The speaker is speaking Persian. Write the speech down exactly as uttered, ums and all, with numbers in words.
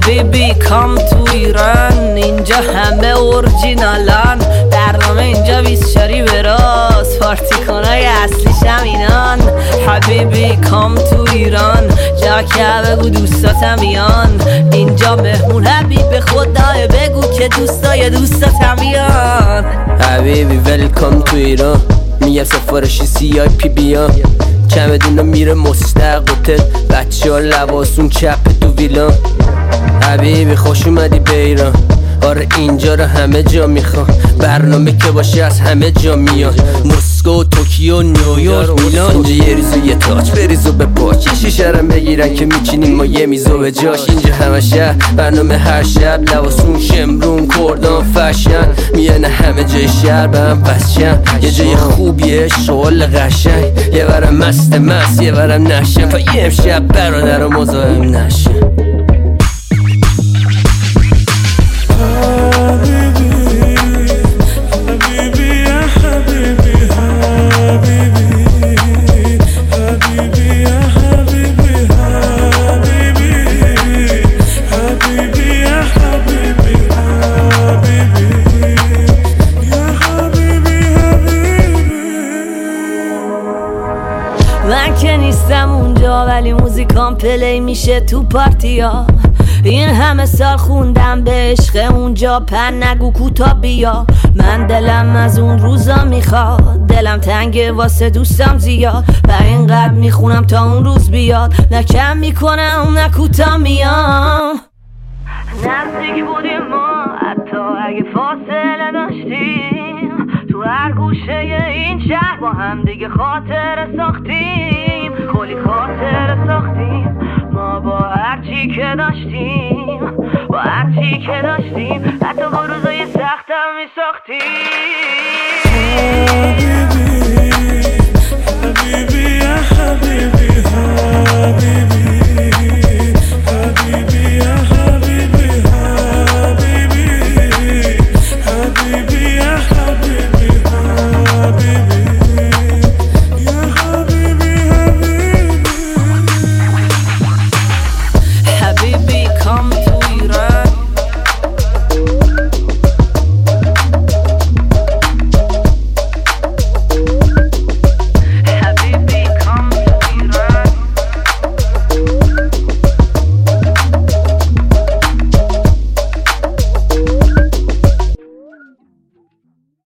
حبیبی کام تو ایران، اینجا همه اورجینالان. برنامه اینجا بیسچاری به راست، پارتیکانای اصلیش هم اینان. حبیبی کام تو ایران، جا که بگو دوستاتم بیان. اینجا مهمون حبیب خدای، بگو که دوستای دوستاتم بیان. حبیبی ویلکام تو ایران، میگم سفارشی سی آی پی بیان. چمدونا میره مستق هتل، بچه ها لباسون چپ تو ویلان. حبیبی خوش اومدی به ایران، آره اینجا رو همه جا میخوان. برنامه که باشه از همه جا میان، مسکو، توکیو، نیویورک، میلان. اینجا یه ریزو یه تاج بریزو به پاچ، یه شیشه رم بگیرن که میچینیم ما یه میزو به جاش. اینجا همه شهر برنامه هر شب، لباسون شمرون کردان فشن. میانه همه جای شهر به هم بسشن، یه جای خوبیه شغل قشنگ. یه برم مست مست یه برم نشن، تا یه امشب برادر و مزاحم نشن. من که نیستم اونجا ولی موزیکام پلی میشه تو پارتیا. این همه سال خوندم به عشق اونجا، پن نگو کوتا بیا. من دلم از اون روزا میخواد، دلم تنگه واسه دوستم زیاد. و اینقدر میخونم تا اون روز بیاد، نه کم میکنم نه کوتا میام. نزدیک بودیم ما حتی اگه فاصله داشتیم، تو هر گوشه این شهر با هم دیگه خاطر ساختیم. کلی خاطر ساختیم ما با هرچی که داشتیم، با هرچی که داشتیم. حتی با روزای سختم میساختیم.